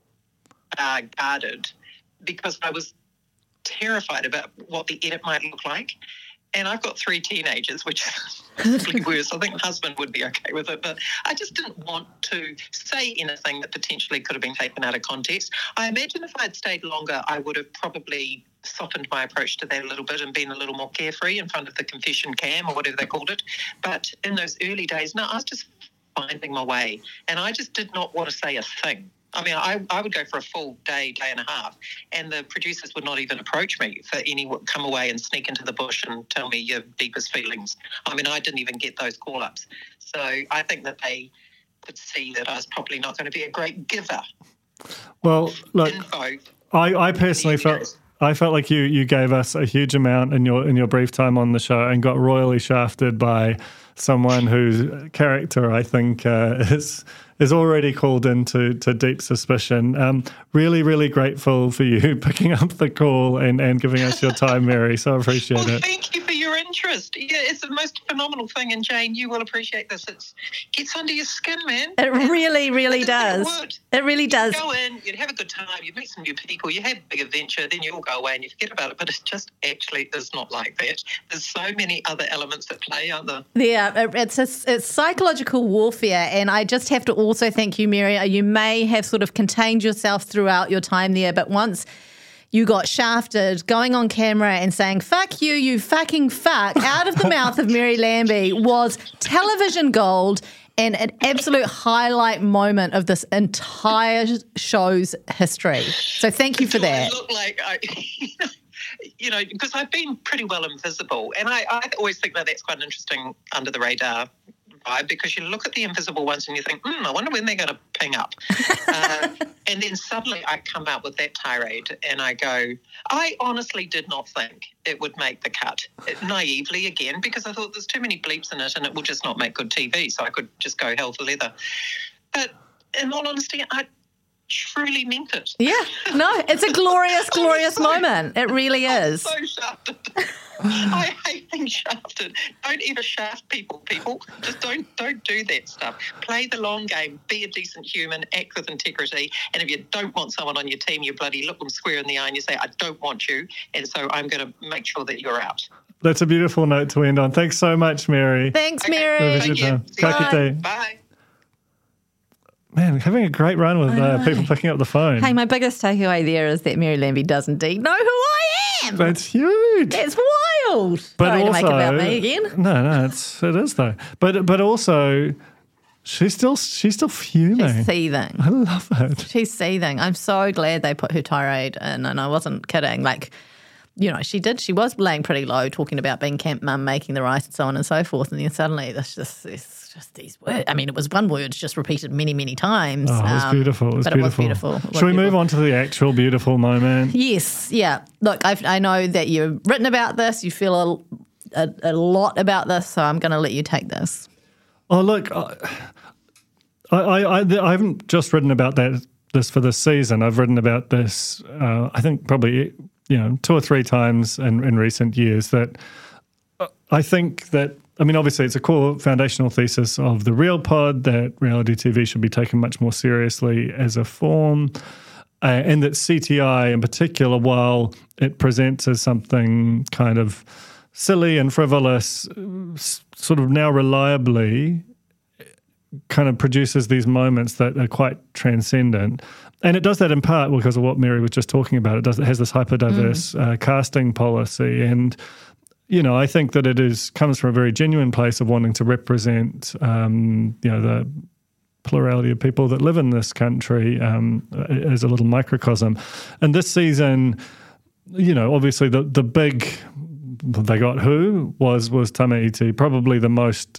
guarded because I was terrified about what the edit might look like. And I've got 3 teenagers, which is really worse. I think my husband would be okay with it, but I just didn't want to say anything that potentially could have been taken out of context. I imagine if I'd stayed longer, I would have probably softened my approach to that a little bit and been a little more carefree in front of the confession cam or whatever they called it. But in those early days, no, I was just finding my way. And I just did not want to say a thing. I mean, I would go for a full day and a half, and the producers would not even approach me for any come away and sneak into the bush and tell me your deepest feelings. I mean, I didn't even get those call-ups. So I think that they could see that I was probably not going to be a great giver. Well, look, info. I personally felt like you gave us a huge amount in your brief time on the show and got royally shafted by someone whose character I think is already called into deep suspicion. Really, really grateful for you picking up the call and giving us your time, Mary. So I appreciate it. Thank you for your interest. Yeah, it's the most phenomenal thing. And Jane, you will appreciate this. It gets under your skin, man. It really, really does. It really does. You go in, you'd have a good time, you'd meet some new people, you have a big adventure, then you all go away and you forget about it. But it just actually is not like that. There's so many other elements at play, aren't there? Yeah, it's psychological warfare. And I just have to also thank you, Mary. You may have sort of contained yourself throughout your time there, but once you got shafted, going on camera and saying, fuck you, you fucking fuck, out of the mouth of Mary Lambie was television gold and an absolute highlight moment of this entire show's history. So thank you for that. I look like you know, because I've been pretty well invisible, and I always think that that's quite an interesting under the radar vibe, because you look at the invisible ones and you think, I wonder when they're going to ping up. And then suddenly I come out with that tirade and I go, I honestly did not think it would make the cut. Naively again, because I thought there's too many bleeps in it and it will just not make good TV, so I could just go hell for leather. But in all honesty, I truly meant it. Yeah, no, it's a glorious, glorious moment. It really is. I'm so shafted. I hate being shafted. Don't ever shaft people. Just don't do that stuff. Play the long game. Be a decent human. Act with integrity. And if you don't want someone on your team, you bloody look them square in the eye and you say, I don't want you, and so I'm going to make sure that you're out. That's a beautiful note to end on. Thanks so much, Mary. Thanks, Mary. Thank you. Bye. Man, having a great run with people picking up the phone. Hey, my biggest takeaway there is that Mary Lambie does indeed know who I am. damn. That's huge. That's wild. But Sorry also, to make it about me again. No, it is though. But also, she's still fuming. She's seething. I love it. She's seething. I'm so glad they put her tirade in, and I wasn't kidding. Like, you know, she was laying pretty low, talking about being camp mum, making the rice, and so on and so forth. And then suddenly, it's just these words. I mean, it was one word just repeated many, many times. Oh, it was beautiful. It was beautiful. Should we move on to the actual beautiful moment? Yes. Yeah. Look, I know that you've written about this. You feel a lot about this, so I'm going to let you take this. Oh, look, I haven't just written about this for this season. I've written about this, I think probably 2 or 3 times in recent years. That I think that, I mean, obviously it's a core foundational thesis of the Real Pod that reality TV should be taken much more seriously as a form, and that CTI in particular, while it presents as something kind of silly and frivolous, sort of now reliably kind of produces these moments that are quite transcendent. And it does that in part because of what Mary was just talking about. It has this hyper-diverse casting policy. And, I think that it comes from a very genuine place of wanting to represent, the plurality of people that live in this country as a little microcosm. And this season, obviously the big... They got who was Tamaiti, probably the most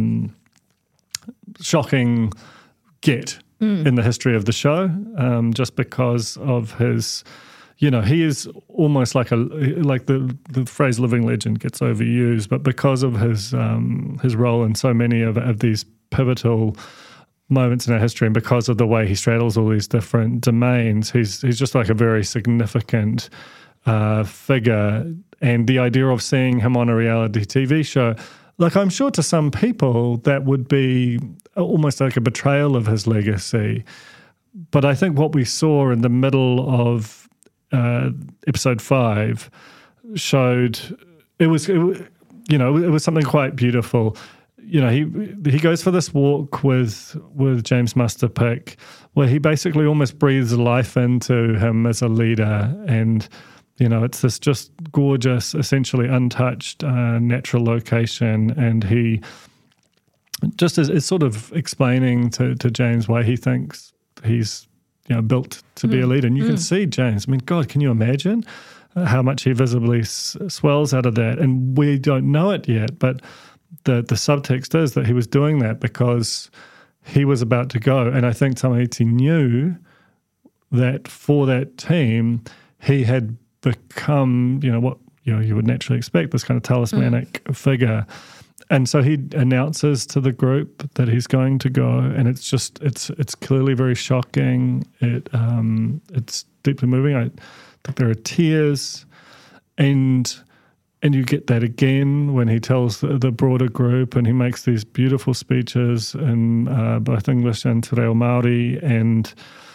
shocking get in the history of the show, just because of his, he is almost like the phrase "living legend" gets overused, but because of his role in so many of these pivotal moments in our history, and because of the way he straddles all these different domains, he's just like a very significant figure. And the idea of seeing him on a reality TV show, like I'm sure to some people that would be almost like a betrayal of his legacy. But I think what we saw in the middle of episode 5 showed it was something quite beautiful. He goes for this walk with James Musterpick, where he basically almost breathes life into him as a leader. And it's this just gorgeous, essentially untouched natural location, and he just is sort of explaining to James why he thinks he's built to be a leader. And you can see James. I mean, God, can you imagine how much he visibly swells out of that? And we don't know it yet, but the subtext is that he was doing that because he was about to go. And I think Tamaiti knew that for that team, he had become, what you would naturally expect, this kind of talismanic figure. And so he announces to the group that he's going to go, and it's clearly very shocking. It's deeply moving. I think there are tears, and you get that again when he tells the broader group, and he makes these beautiful speeches in both English and Te Reo Māori, and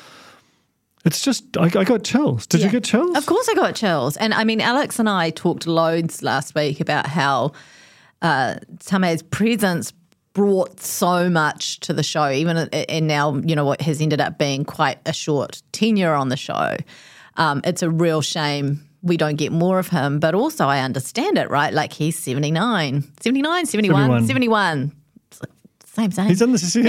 it's just, I got chills. Did you get chills? Of course I got chills. And I mean, Alex and I talked loads last week about how Tame's presence brought so much to the show, and now, what has ended up being quite a short tenure on the show. It's a real shame we don't get more of him, but also I understand it, right? Like he's 71. Same. He's in his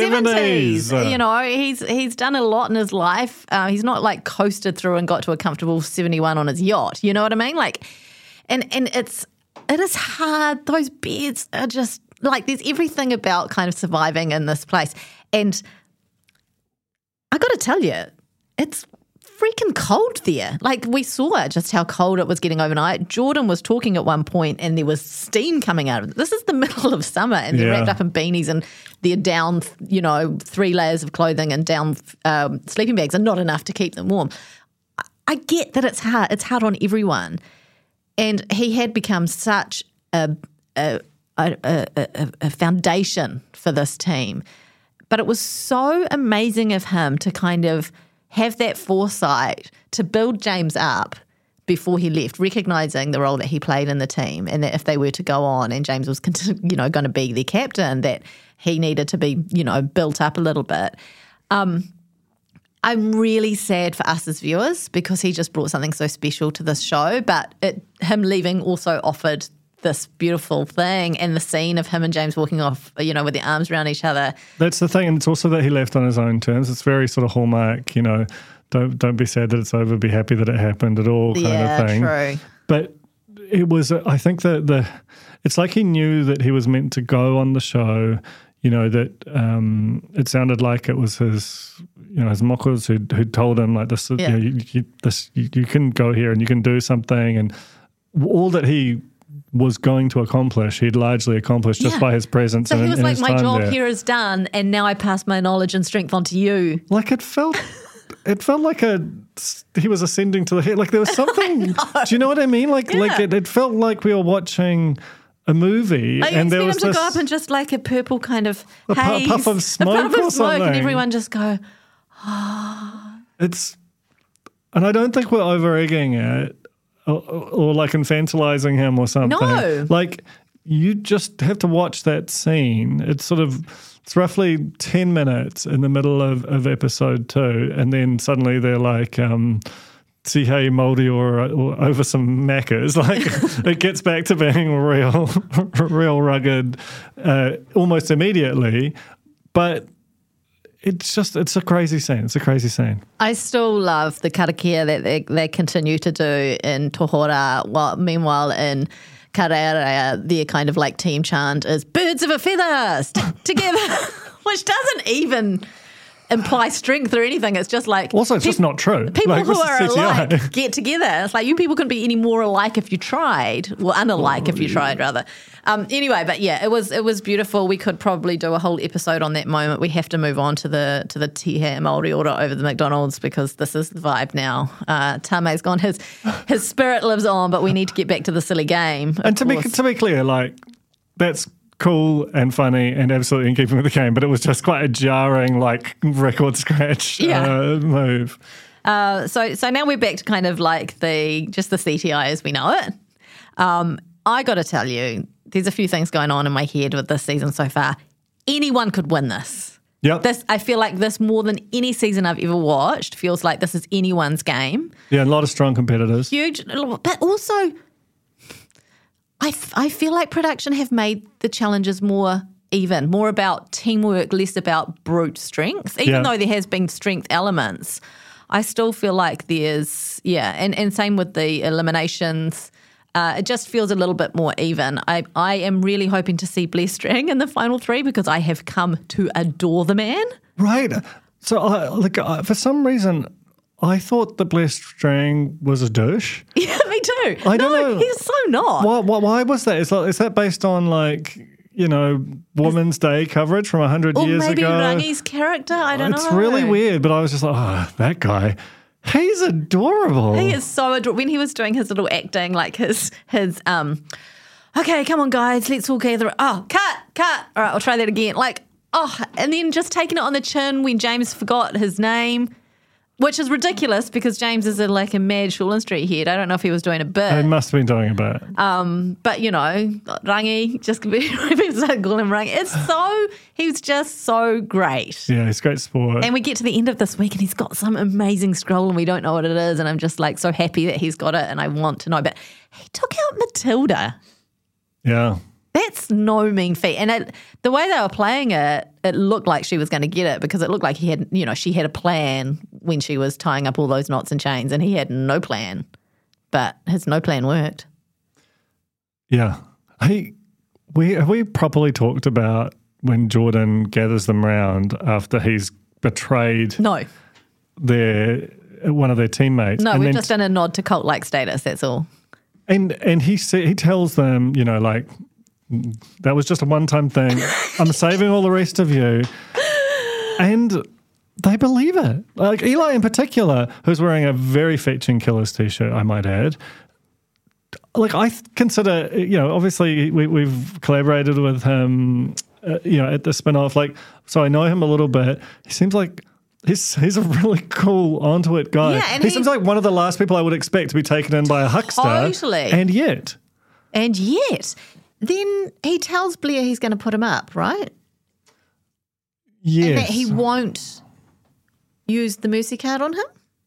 70s. He's done a lot in his life. He's not like coasted through and got to a comfortable 71 on his yacht. You know what I mean? Like, and it is hard. Those beds are just like, there's everything about kind of surviving in this place. And I got to tell you, it's freaking cold there. Like we saw just how cold it was getting overnight. Jordan was talking at one point and there was steam coming out of it. This is the middle of summer and they're wrapped up in beanies and they're down, 3 layers of clothing and down sleeping bags are not enough to keep them warm. I get that it's hard. It's hard on everyone. And he had become such a foundation for this team. But it was so amazing of him to kind of have that foresight to build James up before he left, recognising the role that he played in the team and that if they were to go on and James was, going to be their captain, that he needed to be, built up a little bit. I'm really sad for us as viewers because he just brought something so special to this show, but him leaving also offered this beautiful thing, and the scene of him and James walking off, with their arms around each other. That's the thing, and it's also that he left on his own terms. It's very sort of Hallmark, don't be sad that it's over, be happy that it happened at all kind of thing. Yeah, true. But it was, I think that it's like he knew that he was meant to go on the show, that it sounded like it was his mockers who told him like this, you can go here and you can do something, and all that he was going to accomplish, he'd largely accomplished just by his presence. So he was and like, his my time job there. here is done, and now I pass my knowledge and strength on to you. Like it felt like he was ascending to the head. Like there was something. Do you know what I mean? Like it felt like we were watching a movie, and there was him to this go up and just like a purple kind of puff haze, of smoke or something, and everyone just go. And I don't think we're over-egging it or like infantilizing him or something. No. Like you just have to watch that scene. It's roughly 10 minutes in the middle of episode 2, and then suddenly they're like, see how you mouldy or over some macas. Like it gets back to being real rugged almost immediately. But it's a crazy scene. It's a crazy scene. I still love the karakia that they continue to do in Tohora. Meanwhile, in Karere, their kind of like team chant is "Birds of a feather stick together," which doesn't even imply strength or anything. It's just like also it's just not true. People like, who are CGI. alike get together. It's like you people couldn't be any more alike if you tried, well, unalike if you tried rather. Anyway, but yeah, it was beautiful. We could probably do a whole episode on that moment. We have to move on to the Tihe Māori order over the McDonald's because this is the vibe now. Tame's gone. His spirit lives on, but we need to get back to the silly game. And to be clear, like that's cool and funny and absolutely in keeping with the game, but it was just quite a jarring, like record scratch move. So now we're back to kind of like the CTI as we know it. I got to tell you, there's a few things going on in my head with this season so far. Anyone could win this. Yep. I feel like this more than any season I've ever watched feels like this is anyone's game. Yeah, a lot of strong competitors. Huge, but also I feel like production have made the challenges more even, more about teamwork, less about brute strength. Even though there has been strength elements, I still feel like there's, and same with the eliminations. It just feels a little bit more even. I am really hoping to see Bless Strang in the final 3 because I have come to adore the man. Right. So for some reason, I thought that Bless Strang was a douche. Yeah, me too. I don't know. He's so not. Why was that? Is that based on like, Women's Day coverage from 100 years ago? Or maybe Rangi's character, I don't know. It's really weird, but I was just like, that guy. He's adorable. He is so adorable. When he was doing his little acting, like his okay, come on guys, let's all gather. Oh, cut. All right, I'll try that again. Like, and then just taking it on the chin when James forgot his name, which is ridiculous because James is a mad Shortland Street head. I don't know if he was doing a bit. He must have been doing a bit. But Rangi, just people started calling him Rangi. He was just so great. Yeah, he's a great sport. And we get to the end of this week and he's got some amazing scroll and we don't know what it is. And I'm just like so happy that he's got it and I want to know. But he took out Matilda. Yeah. That's no mean feat. And the way they were playing it, it looked like she was going to get it because it looked like she had a plan when she was tying up all those knots and chains and he had no plan. But his no plan worked. Yeah. Have we properly talked about when Jordan gathers them round after he's betrayed one of their teammates? No, we've just done a nod to cult-like status, that's all. And he tells them, that was just a one-time thing. I'm saving all the rest of you. And they believe it. Like Eli in particular, who's wearing a very fetching Killers t-shirt, I might add. Like I consider, obviously we've collaborated with him, at the spin-off. Like, so I know him a little bit. He seems like he's a really cool onto it guy. Yeah, and he seems like one of the last people I would expect to be taken in by a huckster. Totally. And yet. Then he tells Blair he's going to put him up, right? Yes. And that he won't use the Mercy card on him?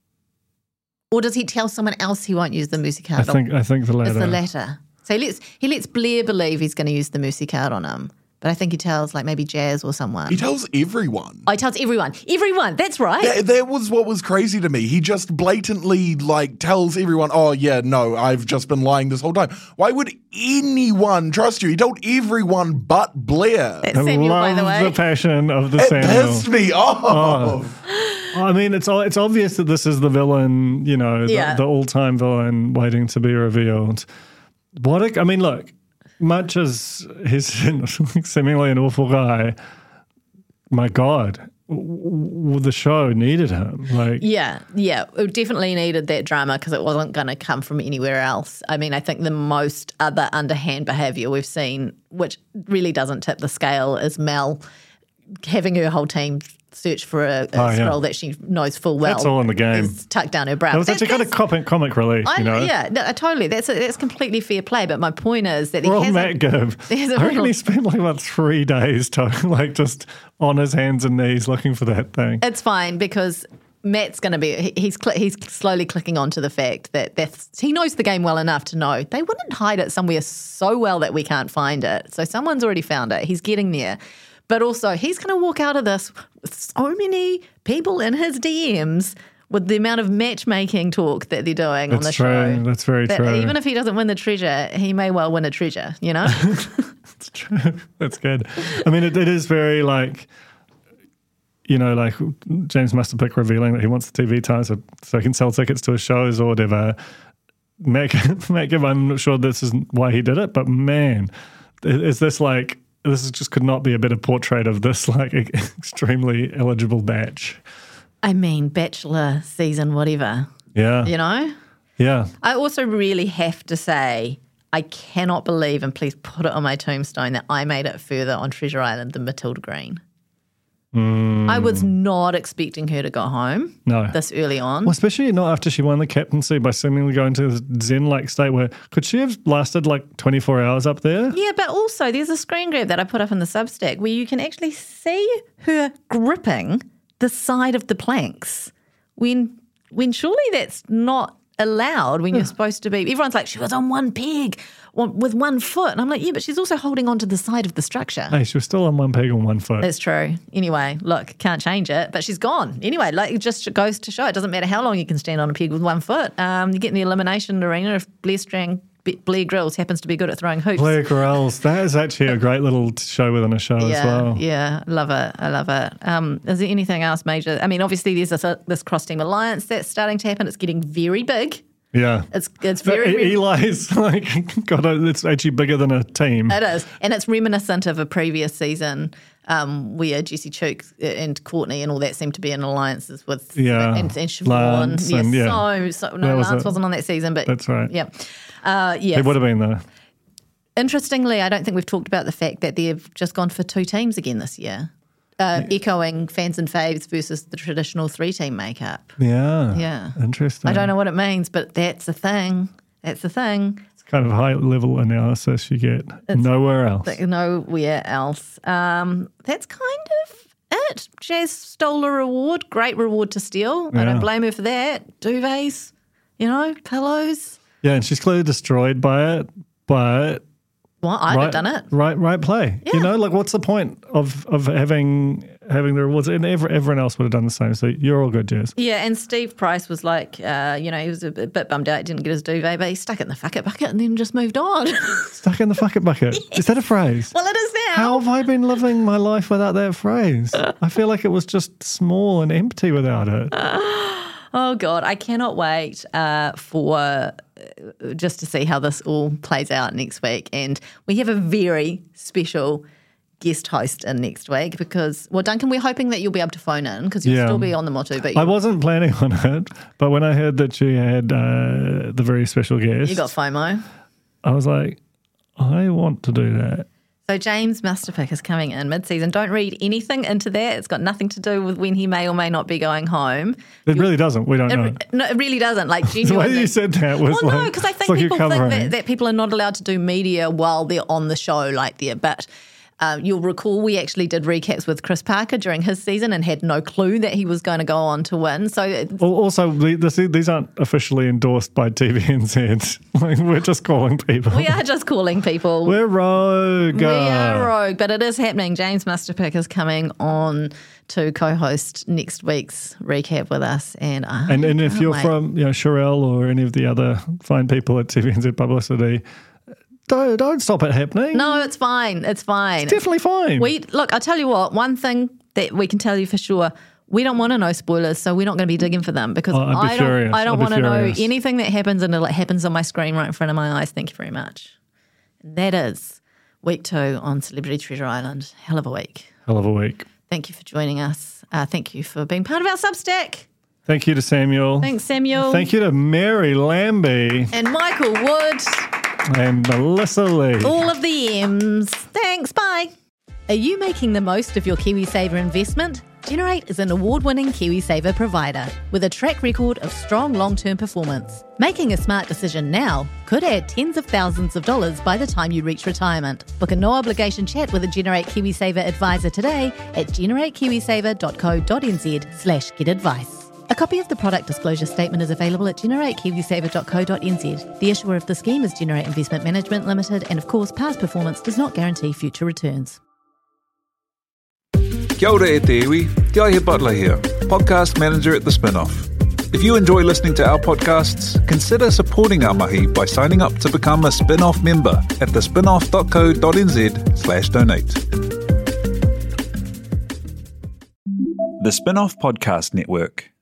Or does he tell someone else he won't use the Mercy card on? I think the latter. It's the latter. So he lets Blair believe he's going to use the Mercy card on him. But I think he tells like maybe Jazz or someone. He tells everyone. Oh, he tells everyone. Everyone, that's right. That was what was crazy to me. He just blatantly like tells everyone, oh yeah, no, I've just been lying this whole time. Why would anyone trust you? He told everyone but Blair. That's Samuel, by the way. The passion of the It Samuel. pissed me off. I mean, it's obvious that this is the villain, you know, the all-time villain waiting to be revealed. I mean, look, much as he's seemingly an awful guy, my God, the show needed him. Yeah, it definitely needed that drama because it wasn't going to come from anywhere else. I mean, I think the most other underhand behaviour we've seen, which really doesn't tip the scale, is Mel having her whole team search for a scroll that she knows full well. That's all in the game. Is tucked down her bra. That was actually kind of comic relief, you know? Yeah, totally. That's completely fair play. But my point is that Well, Matt Gibb, I reckon he spent like about 3 days just on his hands and knees looking for that thing. It's fine because Matt's going to be, he's slowly clicking onto the fact that he knows the game well enough to know they wouldn't hide it somewhere so well that we can't find it. So someone's already found it. He's getting there. But also, he's going to walk out of this with so many people in his DMs with the amount of matchmaking talk that they're doing on the show. That's very true. Even if he doesn't win the treasure, he may well win a treasure, you know? It's true. That's good. I mean, it is very like, you know, like James Musterpick revealing that he wants the TV time so he can sell tickets to his shows or whatever. Matt Gibb, I'm not sure this isn't why he did it, but man, is this like, this just could not be a better portrait of this like extremely eligible batch. I mean, Bachelor season, whatever. Yeah. You know? Yeah. I also really have to say, I cannot believe, and please put it on my tombstone, that I made it further on Treasure Island than Matilda Green. I was not expecting her to go home this early on. Well, especially not after she won the captaincy by seemingly going to the Zen-like state where could she have lasted like 24 hours up there? Yeah, but also there's a screen grab that I put up in the Substack where you can actually see her gripping the side of the planks when surely that's not allowed when you're supposed to be. Everyone's like, she was on one peg with 1 foot. And I'm like, yeah, but she's also holding on to the side of the structure. Hey, she was still on 1 peg on 1 foot. That's true. Anyway, look, can't change it, but she's gone. Anyway, like it just goes to show it doesn't matter how long you can stand on a peg with 1 foot. You get in the elimination arena if Blair Grills happens to be good at throwing hoops. Blair Grills, that is actually a great little show within a show as well. Yeah, love it. I love it. Is there anything else major? I mean, obviously there's this cross-team alliance that's starting to happen. It's getting very big. Yeah. It's very... Eli's like, God, it's actually bigger than a team. It is. And it's reminiscent of a previous season where Jessie Chook and Courtney and all that seemed to be in alliances with and Siobhan. Lance Lance wasn't on that season, but... That's right. Yeah. Yes. It would have been though. Interestingly, I don't think we've talked about the fact that they've just gone for 2 teams again this year. Echoing fans and faves versus the traditional 3-team makeup. Yeah. Interesting. I don't know what it means, but that's a thing. It's kind of high-level analysis you get nowhere else. Nowhere else. That's kind of it. Jazz stole a reward. Great reward to steal. I don't blame her for that. Duvets, pillows. Yeah, and she's clearly destroyed by it, but... Well, I'd have done it. Right play. Yeah. What's the point of having the rewards? And everyone else would have done the same. So you're all good, Jazz. Yeah, and Steve Price was like, he was a bit bummed out. He didn't get his duvet, but he stuck it in the fuck it bucket and then just moved on. Stuck in the fuck it bucket? Yes. Is that a phrase? Well, it is now. How have I been living my life without that phrase? I feel like it was just small and empty without it. Oh, God, I cannot wait for just to see how this all plays out next week. And we have a very special guest host in next week because, well, Duncan, we're hoping that you'll be able to phone in because you'll still be on the Motu. But I wasn't planning on it, but when I heard that she had the very special guest. You got FOMO. I was like, I want to do that. So James Musterpick is coming in mid-season. Don't read anything into that. It's got nothing to do with when he may or may not be going home. It really doesn't. We don't know. No, it really doesn't. Like genuinely. The way you said that was no, because I think people think that people are not allowed to do media while they're on the show like that. But You'll recall we actually did recaps with Chris Parker during his season and had no clue that he was going to go on to win. So also, these aren't officially endorsed by TVNZ. Like, we're just calling people. we are just calling people. We're rogue. We are rogue, but it is happening. James Musterpick is coming on to co-host next week's recap with us. And if you're from Sherelle or any of the other fine people at TVNZ Publicity, don't stop it happening. No, it's fine. It's fine. It's definitely fine. Look, I'll tell you what, one thing that we can tell you for sure, we don't want to know spoilers, so we're not going to be digging for them because I don't want to know anything that happens until it happens on my screen right in front of my eyes. Thank you very much. And that is week 2 on Celebrity Treasure Island. Hell of a week. Hell of a week. Thank you for joining us. Thank you for being part of our Substack. Thank you to Samuel. Thanks, Samuel. Thank you to Mary Lambie. And Michael Wood. And Melissa Lee. All of the M's. Thanks. Bye. Are you making the most of your KiwiSaver investment? Generate is an award-winning KiwiSaver provider with a track record of strong long-term performance. Making a smart decision now could add tens of thousands of dollars by the time you reach retirement. Book a no-obligation chat with a Generate KiwiSaver advisor today at generatekiwisaver.co.nz/getadvice. A copy of the product disclosure statement is available at generatekiwisaver.co.nz. The issuer of the scheme is Generate Investment Management Limited, and of course, past performance does not guarantee future returns. Kia ora e te iwi, Te Aihe Butler here, podcast manager at The Spinoff. If you enjoy listening to our podcasts, consider supporting our mahi by signing up to become a Spinoff member at thespinoff.co.nz/donate. The Spinoff Podcast Network.